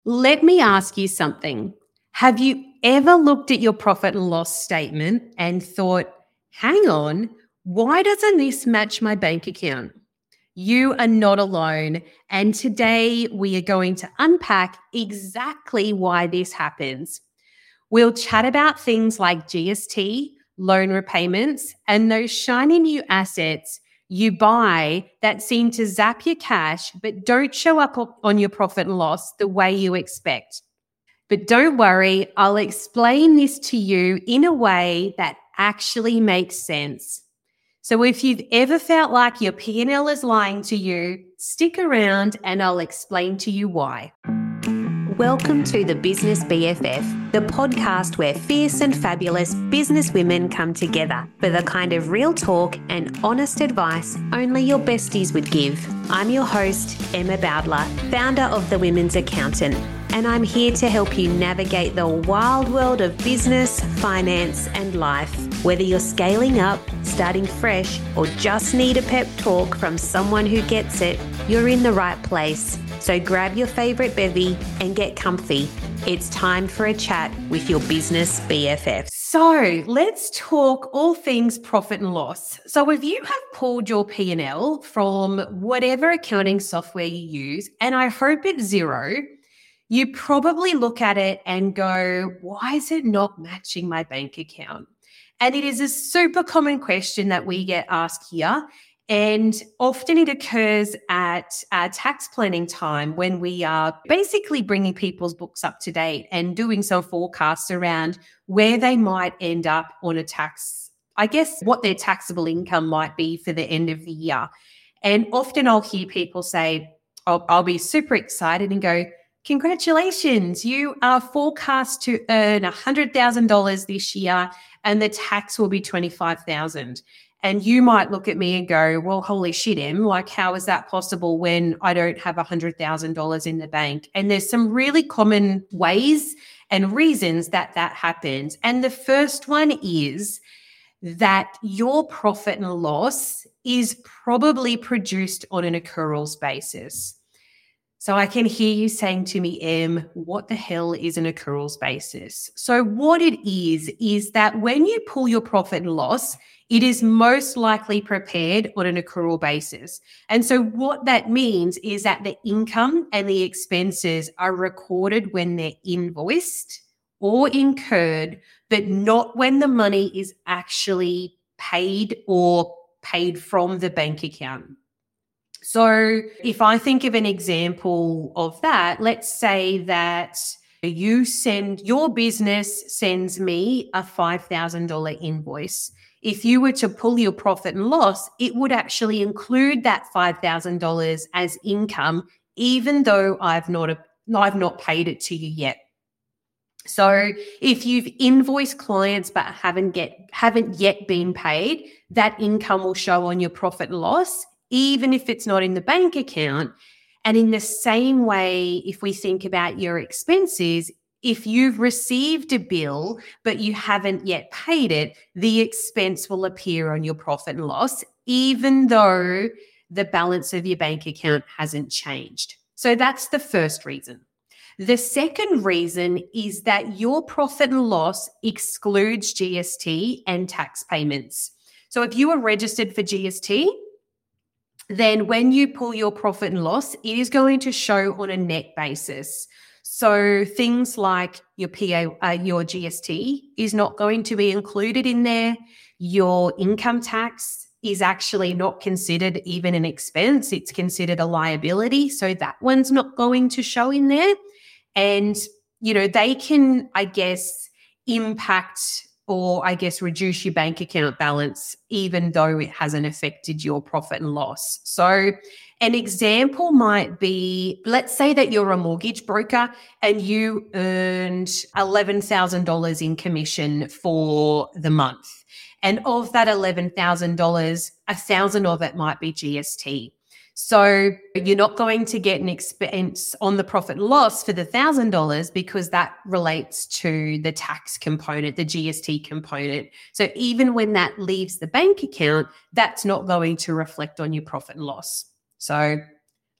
Let me ask you something. Have you ever looked at your profit and loss statement and thought, hang on, why doesn't this match my bank account? You are not alone. And today we are going to unpack exactly why this happens. We'll chat about things like GST, loan repayments, and those shiny new assets you buy that seem to zap your cash but don't show up on your profit and loss the way you expect. But don't worry, I'll explain this to you in a way that actually makes sense. So if you've ever felt like your P&L is lying to you, stick around and I'll explain to you why. Welcome to the Business BFF, the podcast where fierce and fabulous business women come together for the kind of real talk and honest advice only your besties would give. I'm your host, Emma Bowdler, founder of The Women's Accountant, and I'm here to help you navigate the wild world of business, finance, and life. Whether you're scaling up, starting fresh, or just need a pep talk from someone who gets it, you're in the right place. So grab your favorite bevy and get comfy. It's time for a chat with your business BFF. So let's talk all things profit and loss. So if you have pulled your P&L from whatever accounting software you use, and I hope it's Xero, you probably look at it and go, why is it not matching my bank account? And it is a super common question that we get asked here. And often it occurs at tax planning time when we are basically bringing people's books up to date and doing some forecasts around where they might end up on a tax, I guess what their taxable income might be for the end of the year. And often I'll hear people say, I'll be super excited and go, congratulations, you are forecast to earn $100,000 this year and the tax will be $25,000. And you might look at me and go, well, holy shit, Em, like how is that possible when I don't have $100,000 in the bank? And there's some really common ways and reasons that happens. And the first one is that your profit and loss is probably produced on an accruals basis. So I can hear you saying to me, Em, what the hell is an accruals basis? So what it is that when you pull your profit and loss, it is most likely prepared on an accrual basis. And so what that means is that the income and the expenses are recorded when they're invoiced or incurred, but not when the money is actually paid or paid from the bank account. So if I think of an example of that, let's say that your business sends me a $5,000 invoice. If you were to pull your profit and loss, it would actually include that $5,000 as income, even though I've not paid it to you yet. So if you've invoiced clients but haven't yet been paid, that income will show on your profit and loss, even if it's not in the bank account. And in the same way, if we think about your expenses, if you've received a bill but you haven't yet paid it, the expense will appear on your profit and loss, even though the balance of your bank account hasn't changed. So that's the first reason. The second reason is that your profit and loss excludes GST and tax payments. So if you are registered for GST, then when you pull your profit and loss, it is going to show on a net basis. So things like your GST is not going to be included in there. Your income tax is actually not considered even an expense. It's considered a liability. So that one's not going to show in there. And, they can, impact or reduce your bank account balance, even though it hasn't affected your profit and loss. So an example might be, let's say that you're a mortgage broker and you earned $11,000 in commission for the month. And of that $11,000, $1,000 of it might be GST. So you're not going to get an expense on the profit and loss for the $1,000 because that relates to the tax component, the GST component. So even when that leaves the bank account, that's not going to reflect on your profit and loss. So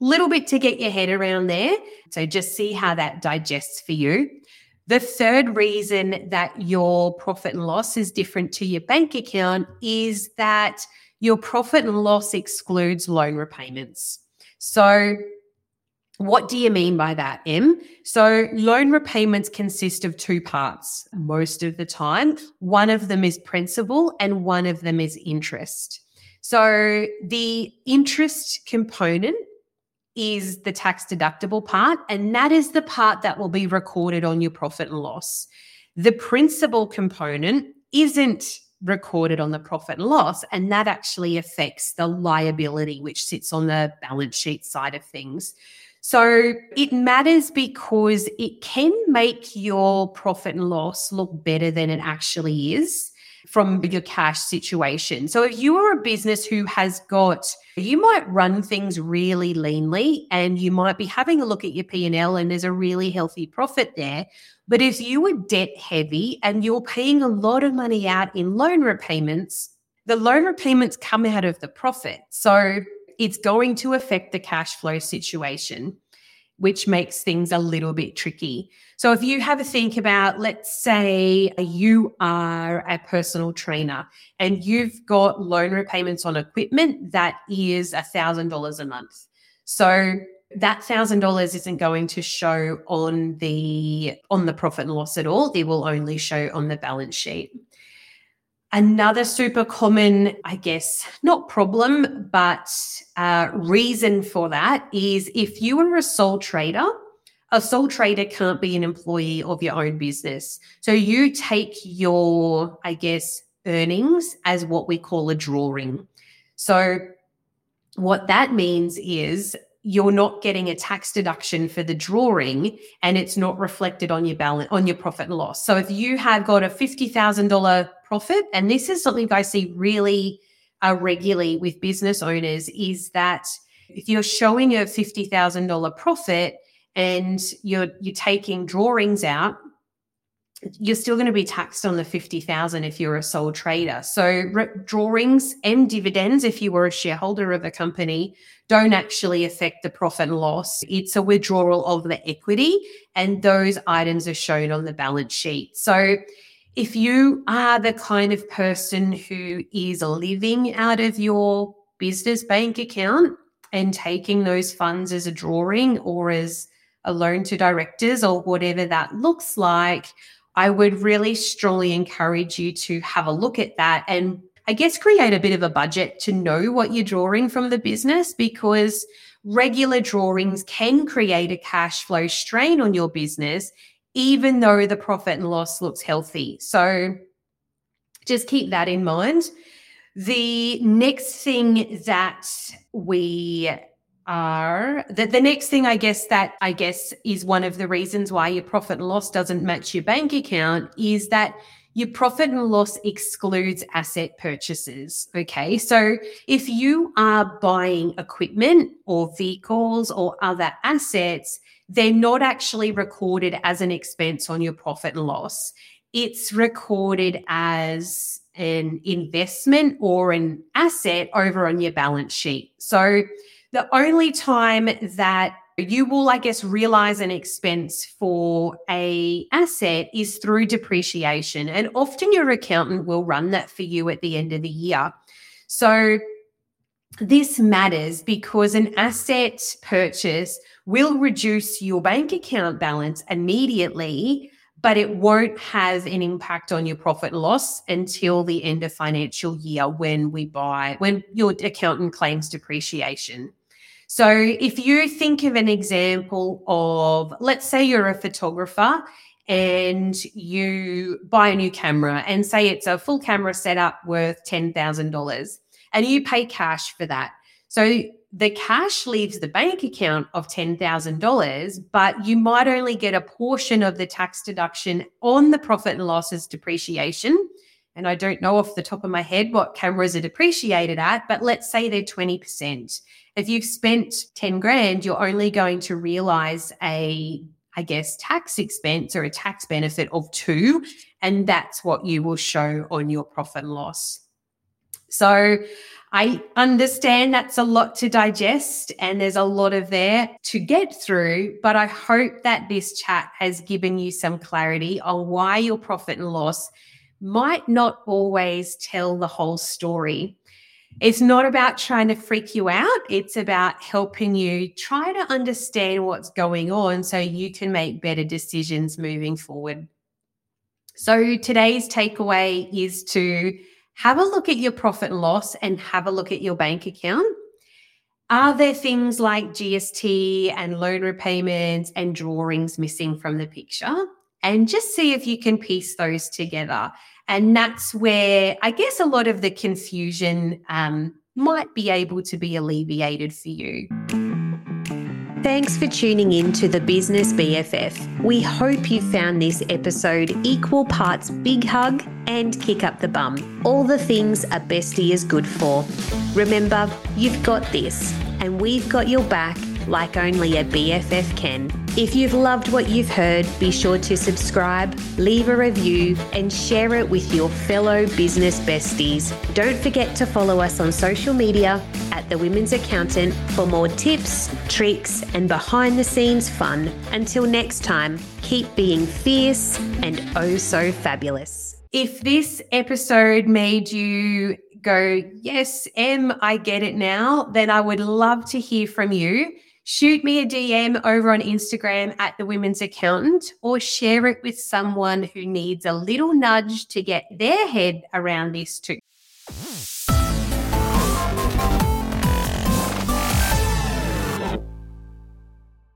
Little bit to get your head around there. So just see how that digests for you. The third reason that your profit and loss is different to your bank account is that your profit and loss excludes loan repayments. So what do you mean by that, Em? So loan repayments consist of two parts most of the time. One of them is principal and one of them is interest. So the interest component is the tax deductible part, and that is the part that will be recorded on your profit and loss. The principal component isn't recorded on the profit and loss, and that actually affects the liability, which sits on the balance sheet side of things. So it matters because it can make your profit and loss look better than it actually is from your cash situation. So if you are a business who you might run things really leanly and you might be having a look at your P&L and there's a really healthy profit there. But if you were debt heavy and you're paying a lot of money out in loan repayments, the loan repayments come out of the profit. So it's going to affect the cash flow situation, which makes things a little bit tricky. So if you have a think about, let's say you are a personal trainer and you've got loan repayments on equipment that is $1,000 a month. So that $1,000 isn't going to show on the profit and loss at all. It will only show on the balance sheet. Another super common, I guess, not problem, but reason for that is if you are a sole trader can't be an employee of your own business. So you take your, I guess, earnings as what we call a drawing. So what that means is you're not getting a tax deduction for the drawing and it's not reflected on your balance, on your profit and loss. So if you have got a $50,000 profit, and this is something I see really regularly with business owners, is that if you're showing a $50,000 profit and you're taking drawings out, you're still going to be taxed on the $50,000 if you're a sole trader. So drawings and dividends, if you were a shareholder of a company, don't actually affect the profit and loss. It's a withdrawal of the equity, and those items are shown on the balance sheet. So if you are the kind of person who is living out of your business bank account and taking those funds as a drawing or as a loan to directors or whatever that looks like, I would really strongly encourage you to have a look at that and I guess create a bit of a budget to know what you're drawing from the business, because regular drawings can create a cash flow strain on your business, even though the profit and loss looks healthy. So just keep that in mind. The next thing that the next thing I guess is one of the reasons why your profit and loss doesn't match your bank account is that your profit and loss excludes asset purchases. Okay. So if you are buying equipment or vehicles or other assets, they're not actually recorded as an expense on your profit and loss. It's recorded as an investment or an asset over on your balance sheet. So the only time that you will, I guess, realize an expense for a asset is through depreciation. And often your accountant will run that for you at the end of the year. So this matters because an asset purchase will reduce your bank account balance immediately, but it won't have an impact on your profit and loss until the end of financial year when your accountant claims depreciation. So if you think of an example of, let's say you're a photographer and you buy a new camera and say it's a full camera setup worth $10,000 and you pay cash for that. So the cash leaves the bank account of $10,000, but you might only get a portion of the tax deduction on the profit and losses depreciation. And I don't know off the top of my head what cameras are depreciated at, but let's say they're 20%. If you've spent 10 grand, you're only going to realize tax expense or a tax benefit of 2, and that's what you will show on your profit and loss. So I understand that's a lot to digest and there's a lot of there to get through, but I hope that this chat has given you some clarity on why your profit and loss might not always tell the whole story. It's not about trying to freak you out. It's about helping you try to understand what's going on so you can make better decisions moving forward. So today's takeaway is to have a look at your profit and loss and have a look at your bank account. Are there things like GST and loan repayments and drawings missing from the picture? And just see if you can piece those together. And that's where I guess a lot of the confusion might be able to be alleviated for you. Thanks for tuning in to the Business BFF. We hope you found this episode equal parts big hug and kick up the bum. All the things a bestie is good for. Remember, you've got this, and we've got your back like only a BFF can. If you've loved what you've heard, be sure to subscribe, leave a review, and share it with your fellow business besties. Don't forget to follow us on social media at The Women's Accountant for more tips, tricks, and behind-the-scenes fun. Until next time, keep being fierce and oh so fabulous. If this episode made you go, yes, Em, I get it now, then I would love to hear from you. Shoot me a DM over on Instagram at The Women's Accountant, or share it with someone who needs a little nudge to get their head around this too.